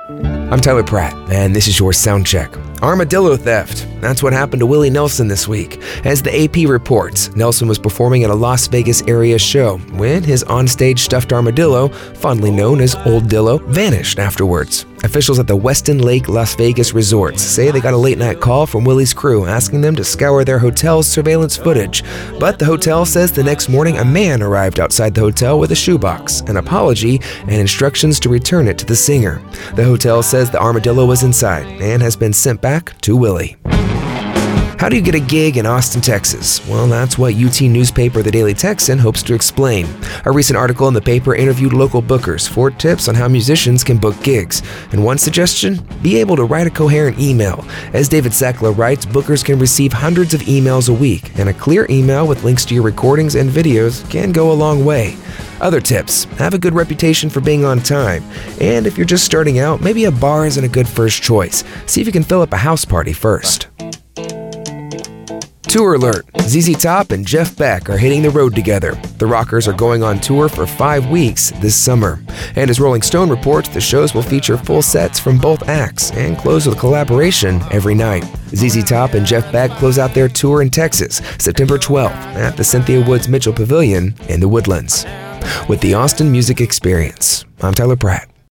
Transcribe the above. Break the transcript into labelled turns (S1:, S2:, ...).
S1: I'm Tyler Pratt, and this is your sound check. Armadillo theft. That's what happened to Willie Nelson this week. As the AP reports, Nelson was performing at a Las Vegas area show when his onstage stuffed armadillo, fondly known as Old Dillo, vanished afterwards. Officials at the Westin Lake Las Vegas resorts say they got a late-night call from Willie's crew asking them to scour their hotel's surveillance footage. But the hotel says the next morning a man arrived outside the hotel with a shoebox, an apology, and instructions to return it to the singer. The hotel says the armadillo was inside and has been sent back to Willie. How do you get a gig in Austin, Texas? Well, that's what UT newspaper The Daily Texan hopes to explain. A recent article in the paper interviewed local bookers for tips on how musicians can book gigs. And one suggestion? Be able to write a coherent email. As David Sackler writes, bookers can receive hundreds of emails a week, and a clear email with links to your recordings and videos can go a long way. Other tips: have a good reputation for being on time. And if you're just starting out, maybe a bar isn't a good first choice. See if you can fill up a house party first. Tour alert. ZZ Top and Jeff Beck are hitting the road together. The rockers are going on tour for 5 weeks this summer. And as Rolling Stone reports, the shows will feature full sets from both acts and close with a collaboration every night. ZZ Top and Jeff Beck close out their tour in Texas, September 12th at the Cynthia Woods Mitchell Pavilion in the Woodlands. With the Austin Music Experience, I'm Tyler Pratt.